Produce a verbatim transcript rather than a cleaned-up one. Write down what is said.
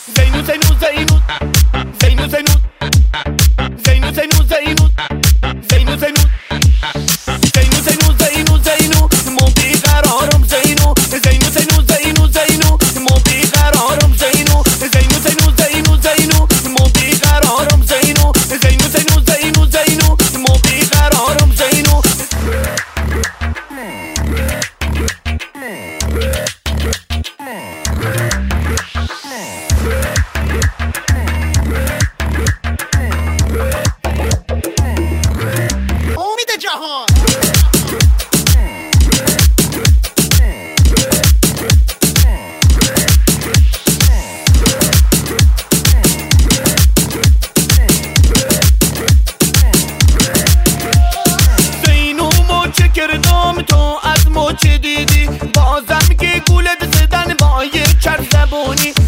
زینو زینو زینو زینو زینو زینو زینو زینو زینو زینو زینو زینو زینو زینو مو بیقرارم زینو زینو زینو زینو زینو مو بیقرارم زینو زینو زینو زینو زینو مو بیقرارم زینو زینو زینو زینو زینو مو بیقرارم زینو امید جهان زینو مچه کردم تو از مچه دیدی بازم که گولت زدن با یک چرب زبونی